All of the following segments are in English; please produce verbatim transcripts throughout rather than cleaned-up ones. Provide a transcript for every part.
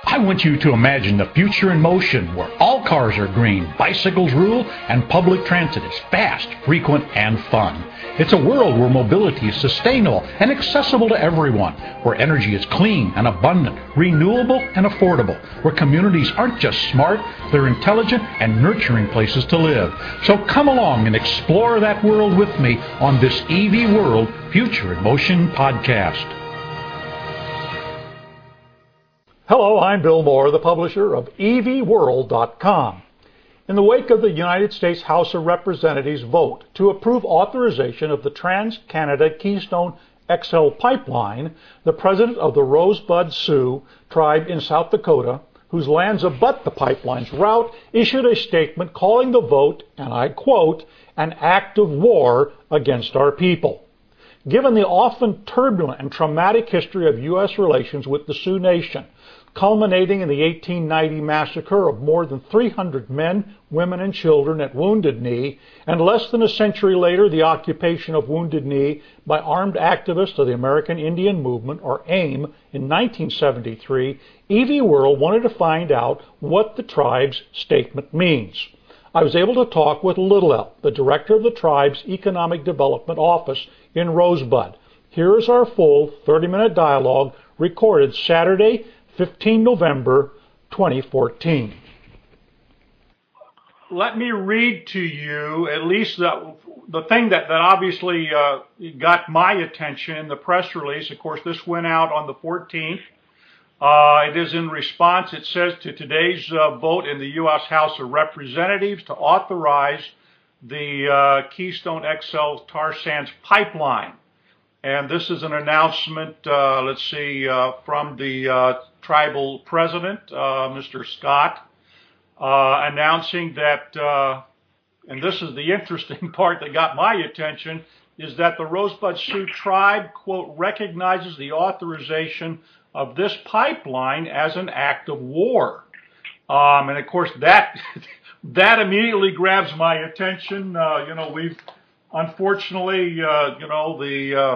I want you to imagine the future in motion where all cars are green, bicycles rule, and public transit is fast, frequent, and fun. It's a world where mobility is sustainable and accessible to everyone, where energy is clean and abundant, renewable and affordable, where communities aren't just smart, they're intelligent and nurturing places to live. So come along and explore that world with me on this E V World Future in Motion podcast. Hello, I'm Bill Moore, the publisher of E V world dot com. In the wake of the United States House of Representatives vote to approve authorization of the Trans-Canada Keystone X L pipeline, the president of the Rosebud Sioux tribe in South Dakota, whose lands abut the pipeline's route, issued a statement calling the vote, and I quote, an act of war against our people. Given the often turbulent and traumatic history of U S relations with the Sioux Nation, culminating in the eighteen ninety massacre of more than three hundred men, women, and children at Wounded Knee, and less than a century later the occupation of Wounded Knee by armed activists of the American Indian Movement, or AIM, in nineteen seventy-three, E V World wanted to find out what the tribe's statement means. I was able to talk with Little Elk, the director of the tribe's Economic Development Office in Rosebud. Here is our full thirty-minute dialogue recorded Saturday, the fifteenth of November, twenty fourteen. Let me read to you at least the, the thing that, that obviously uh, got my attention in the press release. Of course, this went out on the fourteenth. Uh, it is in response, it says, to today's uh, vote in the U S House of Representatives to authorize the uh, Keystone X L tar sands pipeline. And this is an announcement, uh, let's see, uh, from the uh, tribal president, uh, Mister Scott, uh, announcing that, uh, and this is the interesting part that got my attention, is that the Rosebud Sioux tribe, quote, recognizes the authorization of this pipeline as an act of war. Um, and of course, that that immediately grabs my attention. Uh, you know, we've unfortunately, uh, you know, the uh,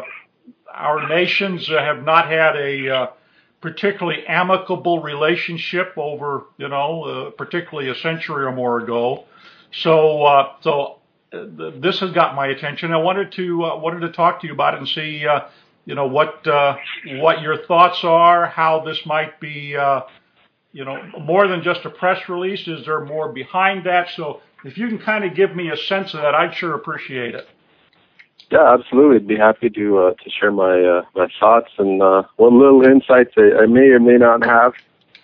our nations uh, have not had a uh, particularly amicable relationship over, you know, uh, particularly a century or more ago. So, uh, so uh, this has got my attention. I wanted to uh, wanted to talk to you about it and see, uh, you know, what uh, what your thoughts are, how this might be, uh, you know, more than just a press release. Is there more behind that? So, if you can kind of give me a sense of that, I'd sure appreciate it. Yeah, absolutely. I'd be happy to uh, to share my uh, my thoughts and uh, what little insights I, I may or may not have.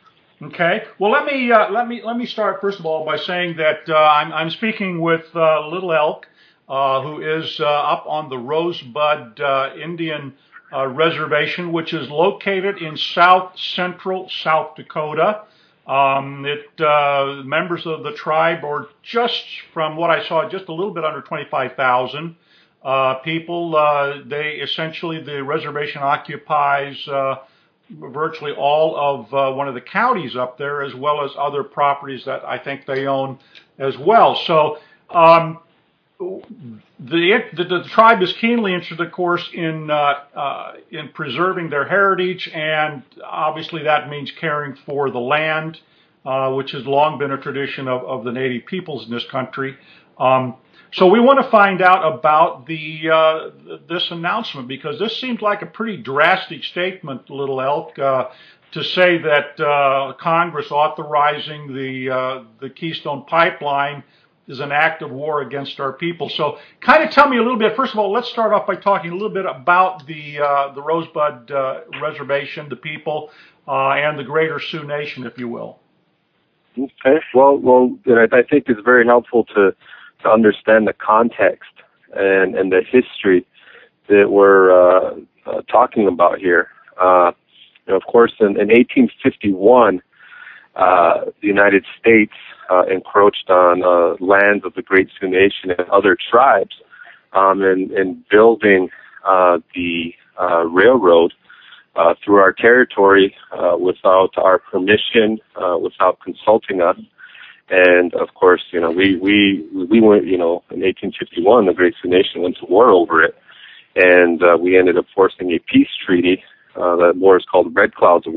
Okay. Well, let me uh, let me let me start first of all by saying that uh, I'm I'm speaking with uh, Little Elk, uh, who is uh, up on the Rosebud uh, Indian uh, Reservation, which is located in south central South Dakota. Um, it uh, members of the tribe, or just from what I saw, just a little bit under twenty-five thousand. Uh, people, uh, they essentially, the reservation occupies uh, virtually all of uh, one of the counties up there, as well as other properties that I think they own as well. So um, the, the the tribe is keenly interested, of course, in uh, uh, in preserving their heritage, and obviously that means caring for the land, uh, which has long been a tradition of, of the Native peoples in this country. Um, So we want to find out about the uh, this announcement, because this seems like a pretty drastic statement, Little Elk, uh, to say that uh, Congress authorizing the uh, the Keystone Pipeline is an act of war against our people. So kind of tell me a little bit. First of all, let's start off by talking a little bit about the uh, the Rosebud uh, Reservation, the people, uh, and the Greater Sioux Nation, if you will. Okay. Well, well, I, I think it's very helpful to. to understand the context and, and the history that we're uh, uh, talking about here. Uh, you know, of course, in, in eighteen fifty-one, uh, the United States uh, encroached on uh, lands of the Great Sioux Nation and other tribes um, in, in building uh, the uh, railroad uh, through our territory uh, without our permission, uh, without consulting us. And of course, you know, we, we, we went, you know, in eighteen fifty-one, the Great Sioux Nation went to war over it. And uh, we ended up forcing a peace treaty. Uh, that war is called Red Clouds War.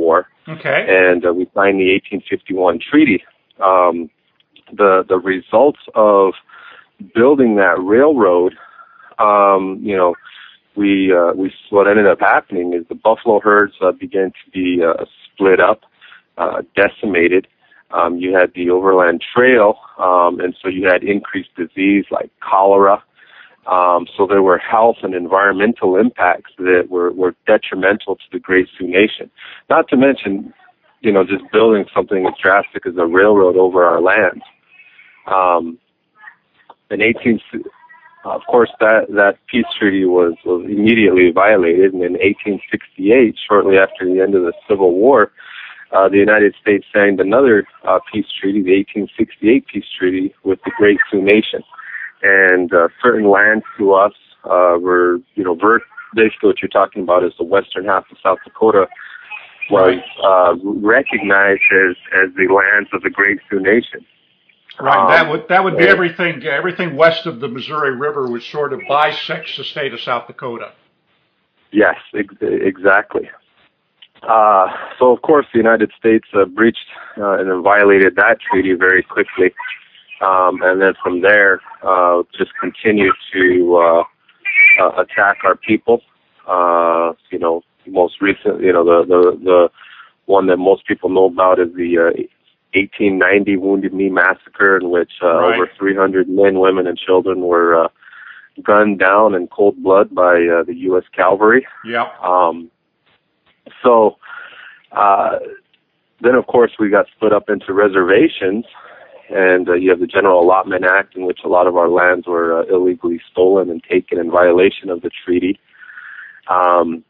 Okay. And uh, we signed the eighteen fifty-one treaty. Um, the the results of building that railroad, um, you know, we uh, we what ended up happening is the buffalo herds uh, began to be uh, split up, uh, decimated. Um, you had the overland trail, um, and so you had increased disease like cholera. Um, so there were health and environmental impacts that were, were detrimental to the Great Sioux Nation. Not to mention, you know, just building something as drastic as a railroad over our lands. Um, in eighteen, of course, that, that peace treaty was, was immediately violated, and in eighteen sixty-eight, shortly after the end of the Civil War, uh, the United States signed another uh, peace treaty, the eighteen sixty-eight peace treaty, with the Great Sioux Nation. And uh, certain lands to us uh, were, you know, ver- basically what you're talking about is the western half of South Dakota was uh, recognized as, as the lands of the Great Sioux Nation. Right, Um, that would that would be and, everything. Everything west of the Missouri River would sort of bisect the state of South Dakota. Yes, ex- exactly. Uh, so, of course, the United States uh, breached uh, and then violated that treaty very quickly. Um, and then from there, uh, just continued to uh, uh, attack our people. Uh, you know, most recent, you know, the, the, the one that most people know about is the uh, eighteen ninety Wounded Knee Massacre, in which uh, right. over three hundred men, women, and children were uh, gunned down in cold blood by uh, the U S Cavalry. Yep. Um, so uh, then, of course, we got split up into reservations, and uh, you have the General Allotment Act, in which a lot of our lands were uh, illegally stolen and taken in violation of the treaty. Um,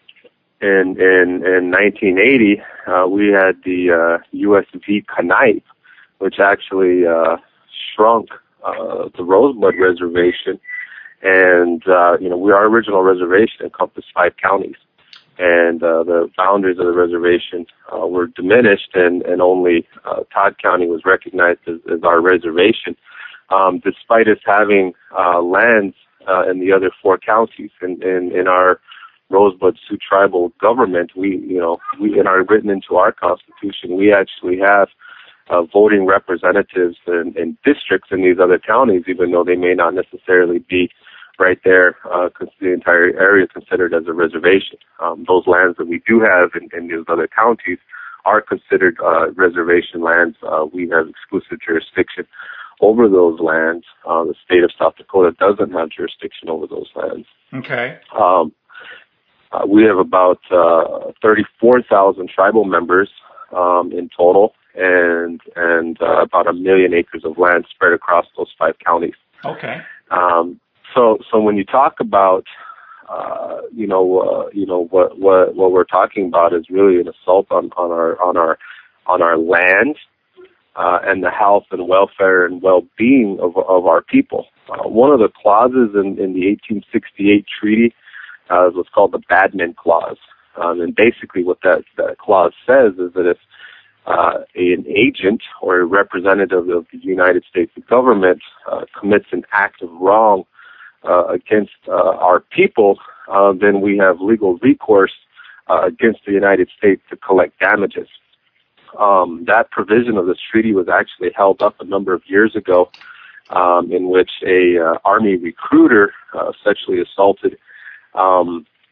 in, in, in nineteen eighty, uh, we had the uh, U S V Knipe, which actually uh, shrunk uh, the Rosebud Reservation. And, uh, you know, we, our original reservation encompassed five counties. And uh, the boundaries of the reservation uh, were diminished, and, and only uh, Todd County was recognized as, as our reservation, um, despite us having uh, lands uh, in the other four counties. In, in, in our Rosebud Sioux tribal government, we, you know, we in our written into our constitution, we actually have uh, voting representatives in, in districts in these other counties, even though they may not necessarily be right there, uh, the entire area considered as a reservation. Um, those lands that we do have in, in these other counties are considered uh, reservation lands. Uh, we have exclusive jurisdiction over those lands. Uh, the state of South Dakota doesn't have jurisdiction over those lands. Okay. Um, uh, we have about uh, thirty-four thousand tribal members um, in total, and and uh, about a million acres of land spread across those five counties. Okay. Um, So, so when you talk about, uh, you know, uh, you know what, what what we're talking about is really an assault on, on our on our on our land uh, and the health and welfare and well-being of of our people. Uh, one of the clauses in, in the eighteen sixty-eight treaty uh, is what's called the Badminton Clause, um, and basically what that, that clause says is that if uh, an agent or a representative of the United States government uh, commits an act of wrong Uh, against uh, our people, uh, then we have legal recourse uh, against the United States to collect damages. Um, that provision of this treaty was actually held up a number of years ago, um, in which a uh, Army recruiter uh, sexually assaulted um,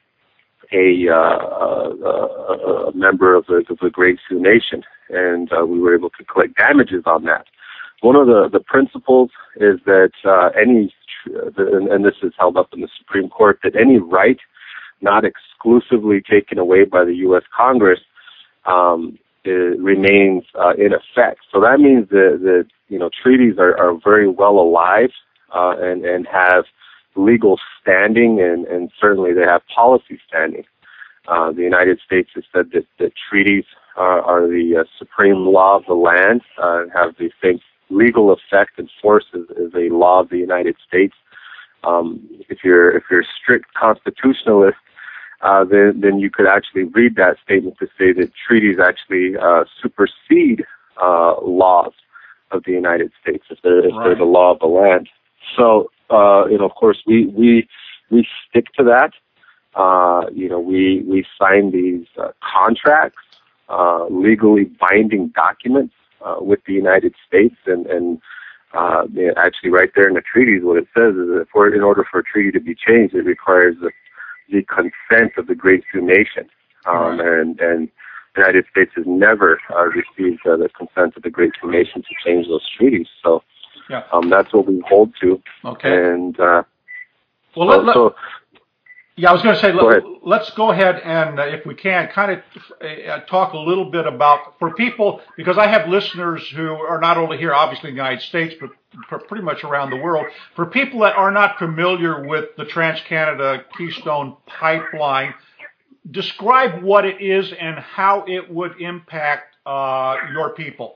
a, uh, a, a member of the, of the Great Sioux Nation, and uh, we were able to collect damages on that. One of the, the principles is that uh, any and this is held up in the Supreme Court, that any right not exclusively taken away by the U S Congress um, remains uh, in effect. So that means that, that you know, treaties are, are very well alive uh, and, and have legal standing, and, and certainly they have policy standing. Uh, the United States has said that, that treaties are, are the uh, supreme law of the land, uh, and have the same legal effect and force as, as a law of the United States. Um, if you're if you're a strict constitutionalist, uh, then then you could actually read that statement to say that treaties actually uh, supersede uh, laws of the United States if they're, if they're the law of the land. So uh, you know, of course, we we we stick to that. Uh, you know, we we sign these uh, contracts uh, legally binding documents uh, with the United States, and, and uh, actually right there in the treaties, what it says is that for, in order for a treaty to be changed, it requires the, the consent of the Great Sioux Nation, um, right. and, and the United States has never uh, received uh, the consent of the Great Sioux Nation to change those treaties. So yeah. um, that's what we hold to. Okay. And uh, well, let, let, so, yeah, I was going to say, go let, let's go ahead and, uh, if we can, kind of uh, talk a little bit about, for people, because I have listeners who are not only here, obviously in the United States, but for pretty much around the world. For people that are not familiar with the TransCanada Keystone Pipeline, describe what it is and how it would impact uh, your people.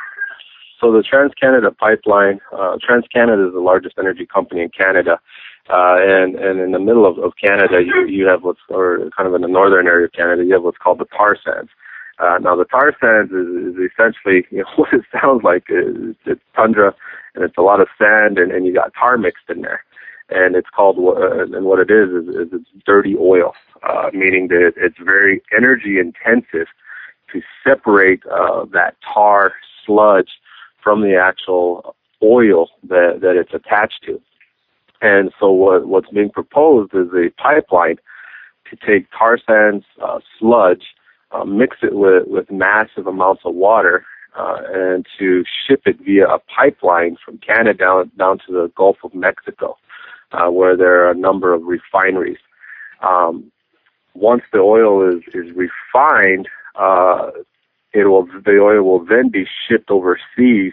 So the TransCanada Pipeline, uh, TransCanada is the largest energy company in Canada, uh, and, and in the middle of, of Canada, you, you have what's, or kind of in the northern area of Canada, you have what's called the tar sands. Uh, now the tar sands is, is essentially, you know, what it sounds like. Is, it's tundra, and it's a lot of sand, and, and you got tar mixed in there. And it's called, uh, and what it is, is, is it's dirty oil, uh, meaning that it's very energy intensive to separate uh, that tar sludge from the actual oil that, that it's attached to. And so what, what's being proposed is a pipeline to take tar sands uh, sludge, uh, mix it with, with massive amounts of water, uh, and to ship it via a pipeline from Canada down, down to the Gulf of Mexico. Uh, where there are a number of refineries. Um, once the oil is, is refined, uh, it will the oil will then be shipped overseas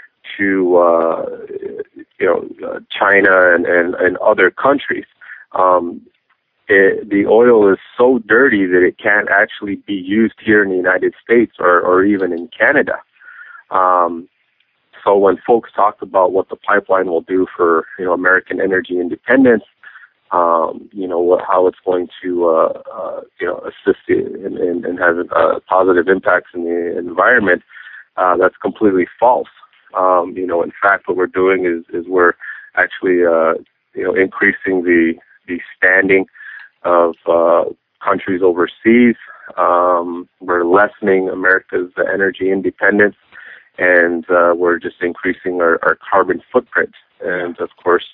to uh, you know uh, China and, and, and other countries. Um, it, the oil is so dirty that it can't actually be used here in the United States or, or even in Canada. Um, So when folks talk about what the pipeline will do for, you know, American energy independence, um, you know, what, how it's going to, uh, uh, you know, assist in, in, in having uh, positive impacts in the environment, uh, that's completely false. Um, you know, in fact, what we're doing is, is we're actually, uh, you know, increasing the, the standing of uh, countries overseas. Um, we're lessening America's energy independence. And uh, we're just increasing our, our carbon footprint. And, of course,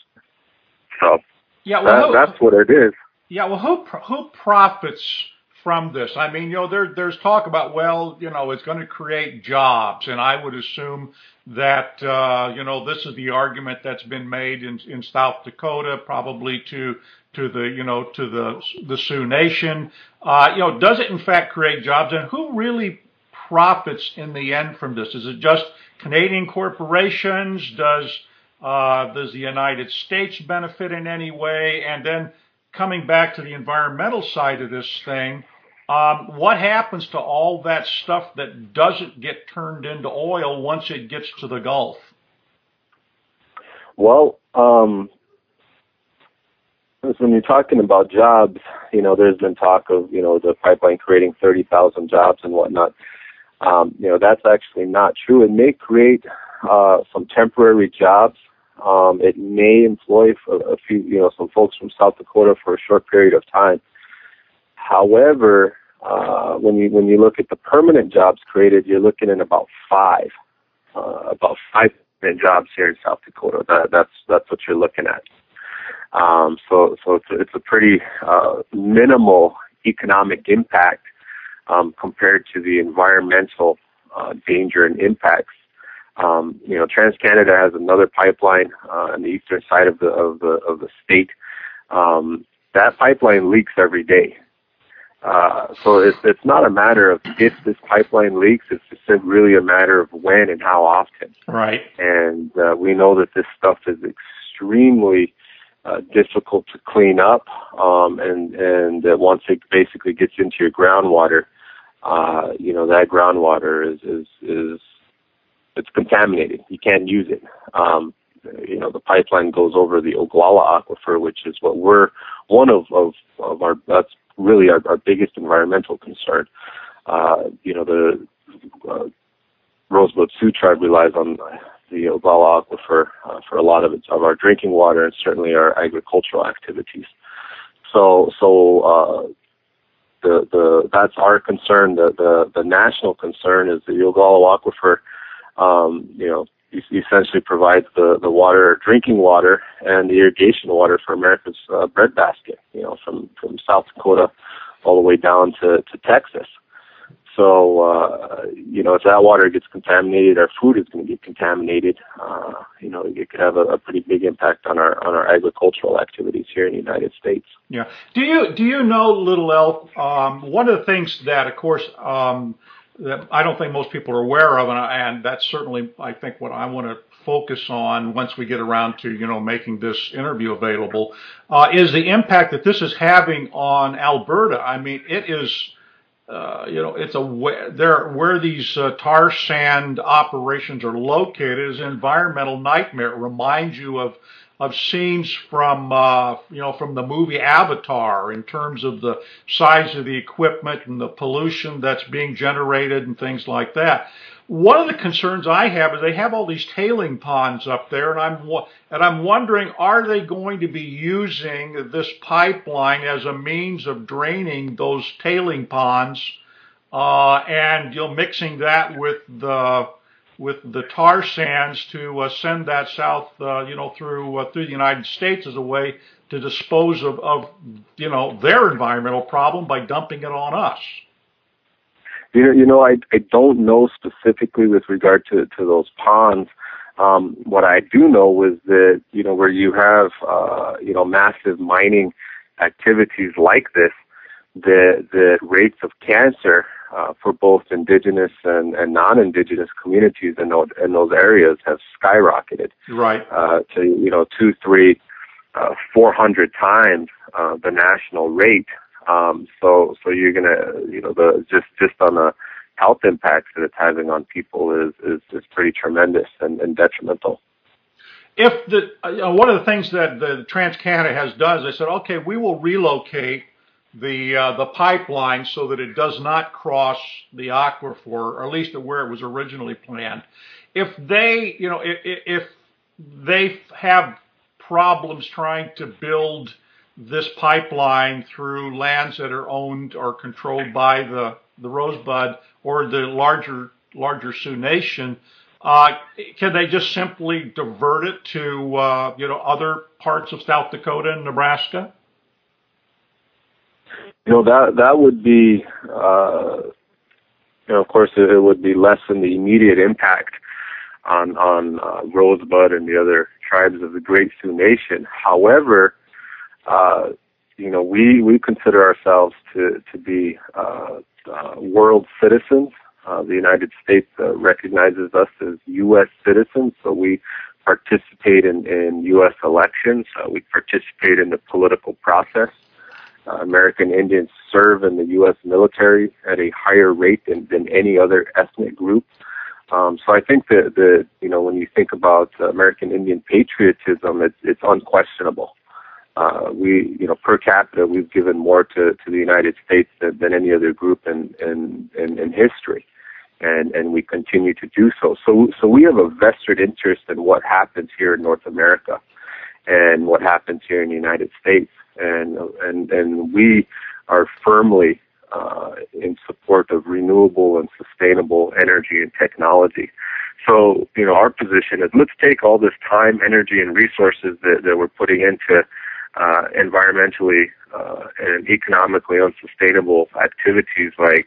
so yeah, well, that, that's what it is. Yeah, well, who who profits from this? I mean, you know, there there's talk about, well, you know, it's going to create jobs. And I would assume that, uh, you know, this is the argument that's been made in, in South Dakota, probably to to the, you know, to the, the Sioux Nation. Uh, you know, does it, in fact, create jobs? And who really profits in the end from this? Is it just Canadian corporations? Does uh, does the United States benefit in any way? And then coming back to the environmental side of this thing, um, what happens to all that stuff that doesn't get turned into oil once it gets to the Gulf? Well, um, when you're talking about jobs, you know, there's been talk of, you know, the pipeline creating thirty thousand jobs and whatnot. Um, you know, that's actually not true. It may create uh, some temporary jobs. Um, it may employ a, a few, you know, some folks from South Dakota for a short period of time. However, uh, when you when you look at the permanent jobs created, you're looking at about five, uh, about five permanent jobs here in South Dakota. That, that's that's what you're looking at. Um, so so it's a, it's a pretty uh, minimal economic impact. Um, compared to the environmental uh, danger and impacts. Um, you know, TransCanada has another pipeline uh, on the eastern side of the of the of the state. Um, that pipeline leaks every day. Uh, so it's it's not a matter of if this pipeline leaks. It's just really a matter of when and how often. Right. And uh, we know that this stuff is extremely Uh, difficult to clean up, um, and and uh, once it basically gets into your groundwater, uh, you know that groundwater is is is it's contaminated. You can't use it. Um, you know the pipeline goes over the Ogallala Aquifer, which is what we're one of of, of our that's really our, our biggest environmental concern. Uh, you know the uh, Rosebud Sioux tribe relies on the Ogallala Aquifer uh, for a lot of its, of our drinking water and certainly our agricultural activities. So, so uh, the, the that's our concern. The, the the national concern is the Ucayali Aquifer. Um, you know, essentially provides the the water, drinking water, and the irrigation water for America's uh, breadbasket. You know, from from South Dakota all the way down to to Texas. So, uh, you know, if that water gets contaminated, our food is going to get contaminated. Uh, you know, it could have a, a pretty big impact on our on our agricultural activities here in the United States. Yeah. Do you do you know, Little Elk? Um, one of the things that, of course, um, that I don't think most people are aware of, and, I, and that's certainly, I think, what I want to focus on once we get around to, you know, making this interview available, uh, is the impact that this is having on Alberta. I mean, it is. Uh, you know, it's a there where these uh, tar sand operations are located is an environmental nightmare. It reminds you of of scenes from uh, you know from the movie Avatar in terms of the size of the equipment and the pollution that's being generated and things like that. One of the concerns I have is they have all these tailing ponds up there, and I'm and I'm wondering, are they going to be using this pipeline as a means of draining those tailing ponds, uh, and you know, mixing that with the with the tar sands to uh, send that south, uh, you know, through uh, through the United States as a way to dispose of, of you know their environmental problem by dumping it on us. You know, you know, I I don't know specifically with regard to, to those ponds. Um, what I do know is that, you know, where you have, uh, you know, massive mining activities like this, the the rates of cancer uh, for both indigenous and, and non-indigenous communities in those, in those areas have skyrocketed. Right. Uh, to, you know, two, three, uh, four hundred times uh, the national rate. Um, so, so you're gonna, you know, the just just on the health impacts that it's having on people is is, is pretty tremendous and, and detrimental. If the you know, one of the things that the TransCanada has done is they said, okay, we will relocate the uh, the pipeline so that it does not cross the aquifer, or at least where it was originally planned. If they, you know, if, if they have problems trying to build this pipeline through lands that are owned or controlled by the, the Rosebud or the larger larger Sioux Nation, uh, can they just simply divert it to uh, you know other parts of South Dakota and Nebraska? You know, that that would be, uh, you know, of course, it, it would be less than the immediate impact on on uh, Rosebud and the other tribes of the Great Sioux Nation. However, Uh, you know, we, we consider ourselves to, to be uh, uh, world citizens. Uh, the United States uh, recognizes us as U S citizens, so we participate in, in U S elections. Uh, we participate in the political process. Uh, American Indians serve in the U S military at a higher rate than, than any other ethnic group. Um, so I think that, that, you know, when you think about uh, American Indian patriotism, it's, it's unquestionable. Uh, we, you know, per capita, we've given more to, to the United States than, than any other group in, in, in, in history, and, and we continue to do so. So, so we have a vested interest in what happens here in North America and what happens here in the United States, and and and we are firmly uh, in support of renewable and sustainable energy and technology. So, you know, our position is let's take all this time, energy, and resources that, that we're putting into Uh, environmentally uh, and economically unsustainable activities like,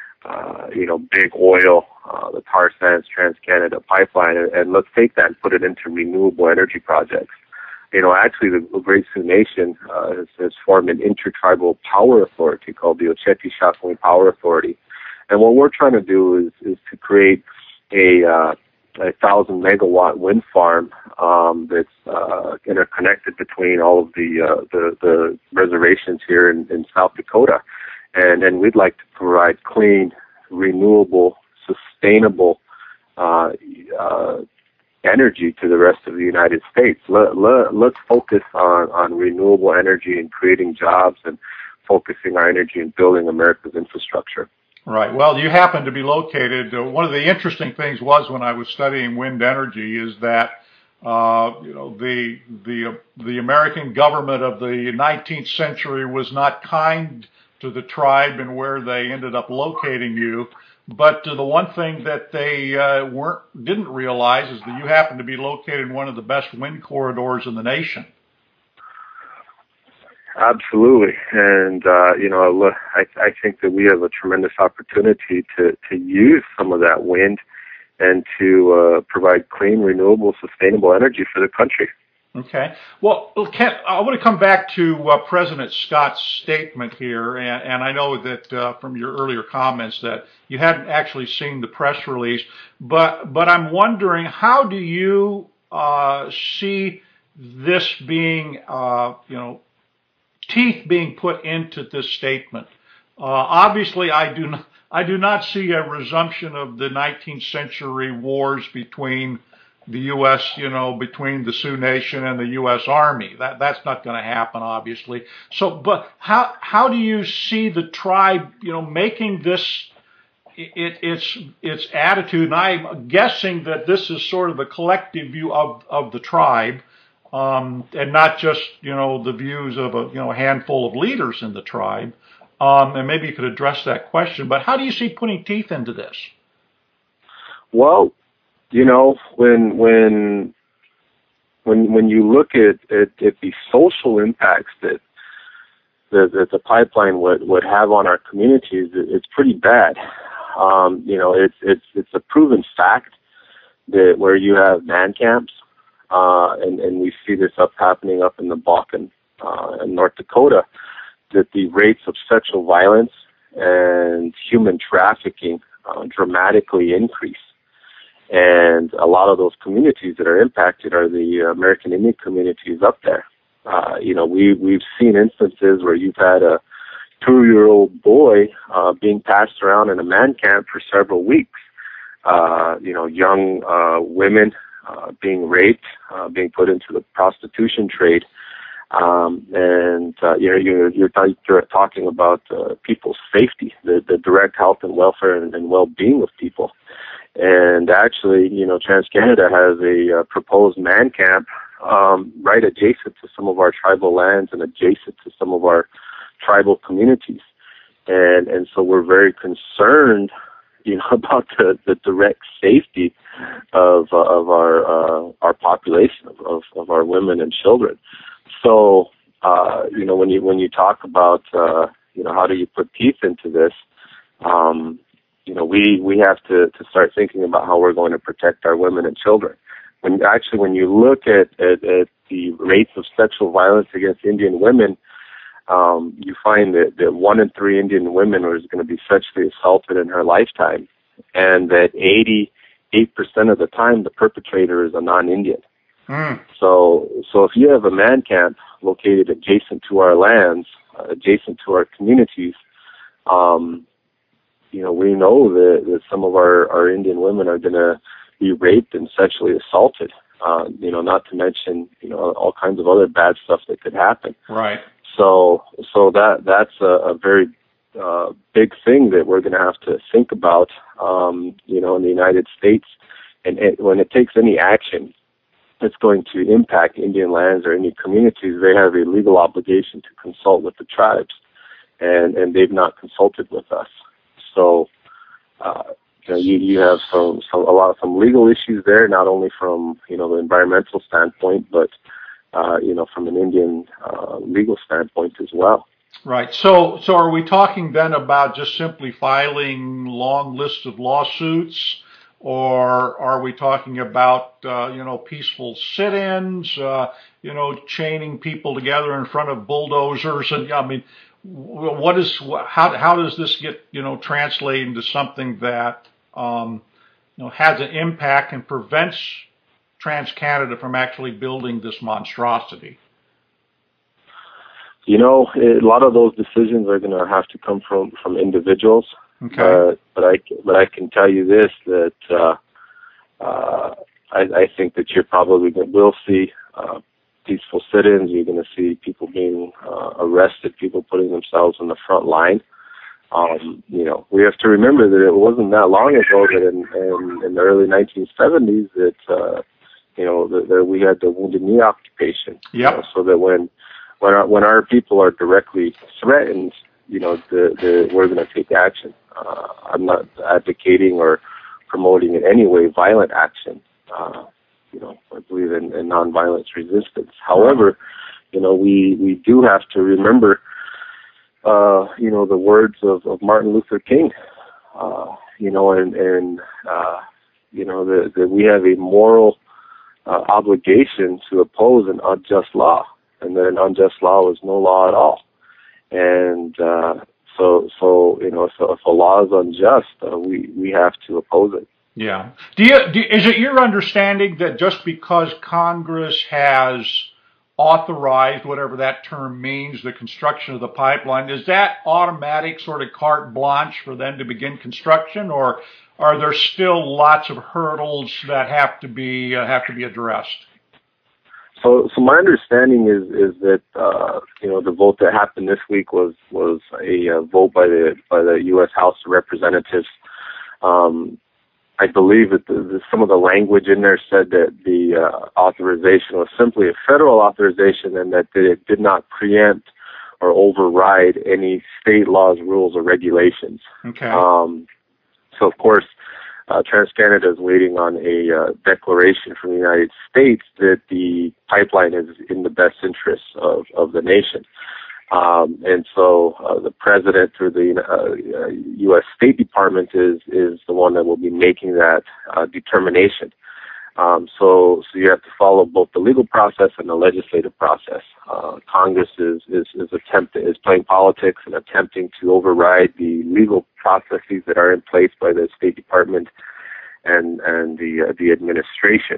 uh, you know, big oil, uh, the tar sands TransCanada pipeline, and, and let's take that and put it into renewable energy projects. You know, actually, the Great Sioux Nation uh, has, has formed an intertribal power authority called the Oceti-Sakowin Power Authority, and what we're trying to do is is to create a uh, a thousand megawatt wind farm um, that's uh, interconnected between all of the uh, the, the reservations here in, in South Dakota, and and we'd like to provide clean, renewable, sustainable uh, uh, energy to the rest of the United States. Let, let, let's focus on, on renewable energy and creating jobs and focusing our energy in building America's infrastructure. Right. Well, you happen to be located. Uh, one of the interesting things was when I was studying wind energy is that uh, you know the the uh, the American government of the nineteenth century was not kind to the tribe and where they ended up locating you. But uh, the one thing that they uh, weren't didn't realize is that you happen to be located in one of the best wind corridors in the nation. Absolutely, and uh, you know, I, I think that we have a tremendous opportunity to, to use some of that wind and to uh, provide clean, renewable, sustainable energy for the country. Okay. Well, Kent, I want to come back to uh, President Scott's statement here, and, and I know that uh, from your earlier comments that you hadn't actually seen the press release, but but I'm wondering, how do you uh, see this being, uh, you know, teeth being put into this statement? Uh, obviously, I do not, I do not see a resumption of the nineteenth century wars between the U S, you know, between the Sioux Nation and the U S Army. That that's not going to happen, obviously. So, but how how do you see the tribe, you know, making this it, its its attitude? And I'm guessing that this is sort of a collective view of of the tribe, um, and not just, you know, the views of a you know handful of leaders in the tribe. Um, and maybe you could address that question. But how do you see putting teeth into this? Well, you know, when when when when you look at, at, at the social impacts that, that that the pipeline would, would have on our communities, it, it's pretty bad. Um, you know, it's it's it's a proven fact that where you have man camps, uh, and and we see this up happening up in the Bakken uh, in North Dakota, that the rates of sexual violence and human trafficking uh, dramatically increase. And a lot of those communities that are impacted are the American Indian communities up there. Uh, you know, we, we've seen instances where you've had a two-year-old boy uh, being passed around in a man camp for several weeks. Uh, you know, young uh, women uh, being raped, uh, being put into the prostitution trade. Um, and, uh, you know, you're, you're, t- you're talking about uh, people's safety, the, the direct health and welfare and, and well-being of people. And actually, you know, TransCanada has a uh, proposed man camp um, right adjacent to some of our tribal lands and adjacent to some of our tribal communities. And and so we're very concerned, you know, about the, the direct safety of uh, of our uh, our population of, of, of our women and children. So, uh, you know, when you when you talk about uh, you know, how do you put teeth into this? Um, You know, we, we have to, to start thinking about how we're going to protect our women and children. When actually, when you look at, at, at the rates of sexual violence against Indian women, um, you find that, that one in three Indian women is going to be sexually assaulted in her lifetime, and that eighty-eight percent of the time the perpetrator is a non-Indian. Mm. So, so if you have a man camp located adjacent to our lands, uh, adjacent to our communities, um, you know, we know that, that some of our, our Indian women are going to be raped and sexually assaulted, uh, you know, not to mention, you know, all kinds of other bad stuff that could happen. Right. So, so that, that's a, a very uh, big thing that we're going to have to think about, um, you know, in the United States. And it, when it takes any action that's going to impact Indian lands or any communities, they have a legal obligation to consult with the tribes, and, and they've not consulted with us. So, uh, you know, you, you have some, some, a lot of some legal issues there, not only from, you know, the environmental standpoint, but, uh, you know, from an Indian, uh, legal standpoint as well. Right. So, so are we talking then about just simply filing long lists of lawsuits, or are we talking about, uh, you know, peaceful sit-ins, uh, you know, chaining people together in front of bulldozers? And, I mean, what is, how, how does this get, you know, translated into something that, um, you know, has an impact and prevents TransCanada from actually building this monstrosity? You know, a lot of those decisions are going to have to come from, from individuals. Okay. Uh, but I, but I can tell you this, that, uh, uh, I, I think that you're probably going to, will see, uh, peaceful sit-ins. You're going to see people being uh, arrested, people putting themselves on the front line. Um, you know, we have to remember that it wasn't that long ago that in, in, in the early nineteen seventies that, uh, you know, that, that we had the Wounded Knee occupation. Yeah. You know, so that when when our, when our people are directly threatened, you know, the, the, we're going to take action. Uh, I'm not advocating or promoting in any way violent action. Uh, you know, I believe in, in nonviolence resistance. However, you know, we, we do have to remember, uh, you know, the words of, of Martin Luther King, uh, you know, and, and uh, you know, that we have a moral uh, obligation to oppose an unjust law, and that an unjust law is no law at all. And uh, so, so you know, so if a law is unjust, uh, we we have to oppose it. Yeah. Do you, do, is it your understanding that just because Congress has authorized, whatever that term means, the construction of the pipeline, is that automatic sort of carte blanche for them to begin construction, or are there still lots of hurdles that have to be uh, have to be addressed? So, so my understanding is is that uh, you know, the vote that happened this week was was a uh, vote by the by the U S House of Representatives. Um, I believe that the, the, some of the language in there said that the uh, authorization was simply a federal authorization, and that it did not preempt or override any state laws, rules, or regulations. Okay. Um, so, of course, uh, TransCanada is waiting on a uh, declaration from the United States that the pipeline is in the best interests of, of the nation. Um, and so uh, the president through the uh, U S State Department is is the one that will be making that uh, determination. Um, so so you have to follow both the legal process and the legislative process. Uh, Congress is is is attempt is playing politics and attempting to override the legal processes that are in place by the State Department and and the uh, the administration.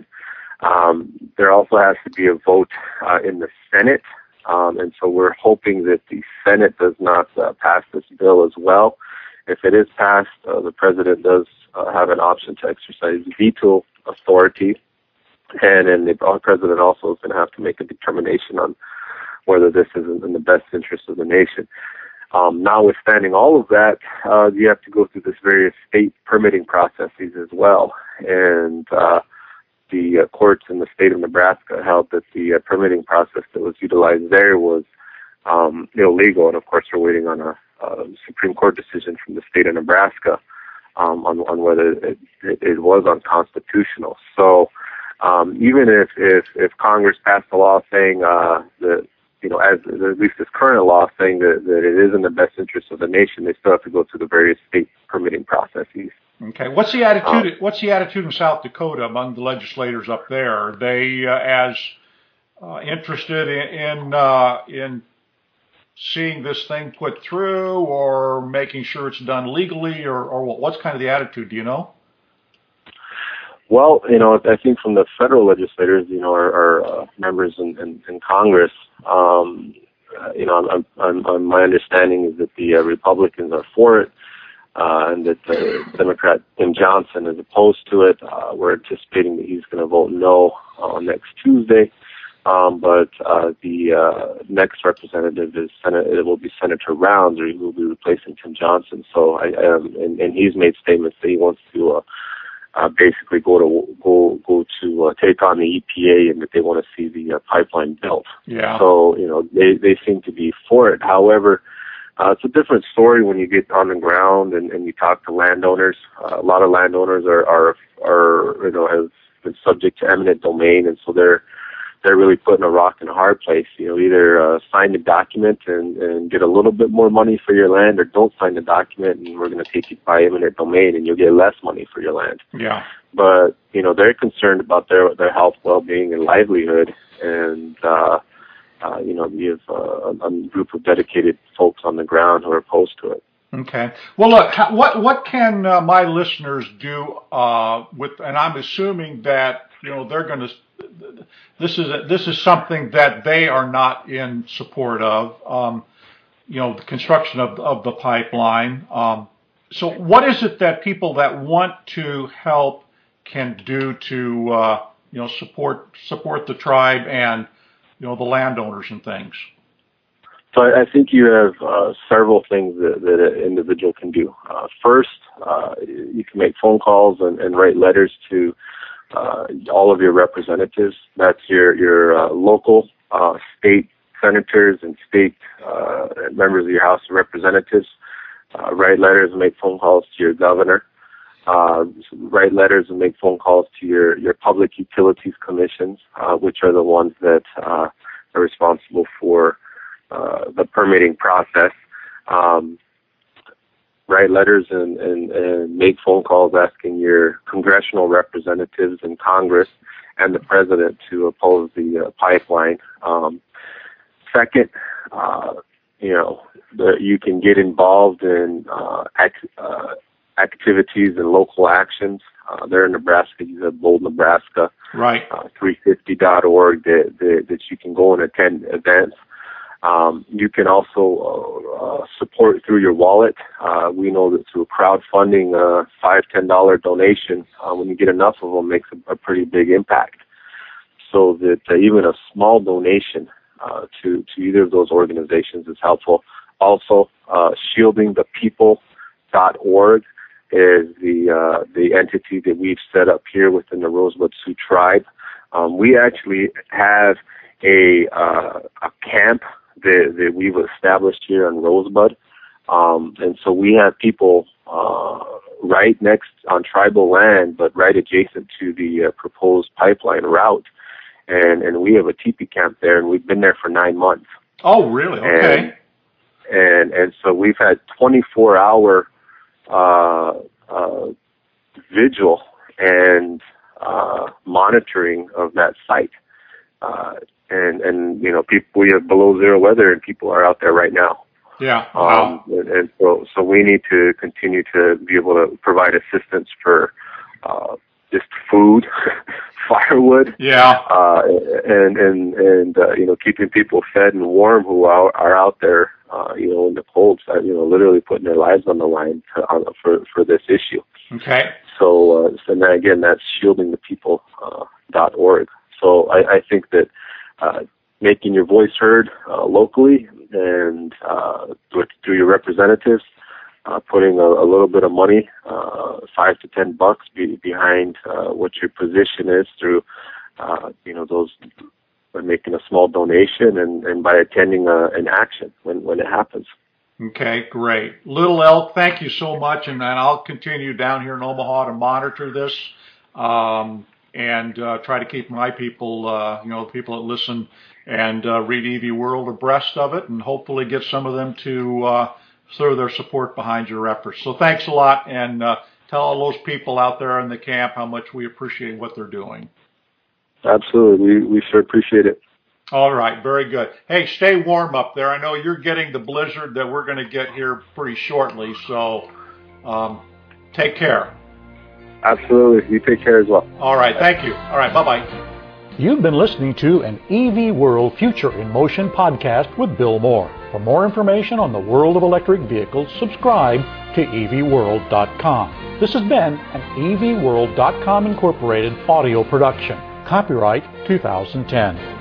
Um, there also has to be a vote uh, in the Senate. Um, and so we're hoping that the Senate does not uh, pass this bill as well. If it is passed, uh, the president does uh, have an option to exercise veto authority, and then the president also is going to have to make a determination on whether this is in the best interest of the nation. Um, notwithstanding all of that, uh, you have to go through this various state permitting processes as well, and uh, the uh, courts in the state of Nebraska held that the uh, permitting process that was utilized there was um, illegal, and of course we're waiting on a, a Supreme Court decision from the state of Nebraska um, on, on whether it, it, it was unconstitutional. So um, even if, if, if Congress passed a law saying uh, that, you know, as at least this current law saying that, that it is in the best interest of the nation, they still have to go through the various state permitting processes. Okay. What's the attitude? Um, what's the attitude in South Dakota among the legislators up there? Are they uh, as uh, interested in in, uh, in seeing this thing put through, or making sure it's done legally, or, or what's kind of the attitude? Do you know? Well, you know, I think from the federal legislators, you know, our, our uh, members in, in, in Congress, um, uh, you know, I'm, I'm, I'm, my understanding is that the uh, Republicans are for it. Uh, and that the Democrat Tim Johnson is opposed to it. Uh, we're anticipating that he's going to vote no uh, next Tuesday. Um, but uh, the uh, next representative is Senate. It will be Senator Rounds, or he will be replacing Tim Johnson. So, I, um, and, and he's made statements that he wants to uh, uh, basically go to go go to uh, take on the E P A, and that they want to see the uh, pipeline built. Yeah. So, you know, they they seem to be for it. However, Uh, it's a different story when you get on the ground and, and you talk to landowners. Uh, a lot of landowners are, are, are, you know, have been subject to eminent domain, and so they're, they're really put in a rock and a hard place. You know, either uh, sign the document and, and get a little bit more money for your land, or don't sign the document and we're going to take you by eminent domain and you'll get less money for your land. Yeah. But, you know, they're concerned about their, their health, well-being, and livelihood, and, uh, Uh, you know, we have uh, a, a group of dedicated folks on the ground who are opposed to it. Okay. Well, look, how, what what can uh, my listeners do uh, with? And I'm assuming that you know they're going to. This is a, this is something that they are not in support of. Um, you know, the construction of of the pipeline. Um, so, what is it that people that want to help can do to uh, you know support support the tribe and you know, the landowners and things? So I, I think you have uh, several things that, that an individual can do. Uh, first, uh, you can make phone calls and, and write letters to uh, all of your representatives. That's your, your uh, local, uh, state, senators and state uh, members of your House of Representatives. Uh, write letters and make phone calls to your governor. Uh, write letters and make phone calls to your, your public utilities commissions, uh, which are the ones that uh, are responsible for uh, the permitting process. Um, write letters and, and, and make phone calls asking your congressional representatives in Congress and the president to oppose the uh, pipeline. Um, second, uh, you know, the, you can get involved in uh, act, uh, activities and local actions. Uh, there in Nebraska, you have Bold Nebraska, right? Uh, three fifty dot org that, that that you can go and attend events. Um, you can also uh, uh, support through your wallet. Uh, we know that through crowdfunding, a uh, five, ten dollar donation, uh, when you get enough of them, makes a, a pretty big impact. So that uh, even a small donation uh, to to either of those organizations is helpful. Also, uh, shielding the people dot org is the uh, the entity that we've set up here within the Rosebud Sioux tribe. Um, we actually have a uh, a camp that, that we've established here in Rosebud, um, and so we have people uh, right next on tribal land, but right adjacent to the uh, proposed pipeline route, and and we have a teepee camp there, and we've been there for nine months. Oh, really? Okay. And and, and so we've had twenty-four hour uh, uh, vigil and uh, monitoring of that site. Uh, and, and, you know, people, we have below zero weather and people are out there right now. Yeah. Wow. Um, and, and so, so we need to continue to be able to provide assistance for, uh, just food, firewood. Yeah. Uh, and, and, and, uh, you know, keeping people fed and warm who are, are out there, uh, you know, in the cold, uh, you know, literally putting their lives on the line to, uh, for, for this issue. Okay. So, uh, so then again, that's shielding the people, uh, dot org. So I, I think that, uh, making your voice heard, uh, locally and, uh, with, through your representatives, uh, putting a, a little bit of money, uh, five to ten bucks be, behind, uh, what your position is through, uh, you know, those, by making a small donation and, and by attending a, an action when, when it happens. Okay, great. Little Elk, thank you so much, and, and I'll continue down here in Omaha to monitor this um, and uh, try to keep my people, uh, you know, the people that listen and uh, read E V World abreast of it, and hopefully get some of them to uh, throw their support behind your efforts. So thanks a lot, and uh, tell all those people out there in the camp how much we appreciate what they're doing. Absolutely. We, we sure appreciate it. All right, very good. Hey, stay warm up there. I know you're getting the blizzard that we're going to get here pretty shortly, so um, take care. Absolutely. You take care as well. All right, thank you. All right, bye-bye. You've been listening to an E V World Future in Motion podcast with Bill Moore. For more information on the world of electric vehicles, subscribe to E V world dot com. This has been an E V world dot com Incorporated audio production. Copyright two thousand ten.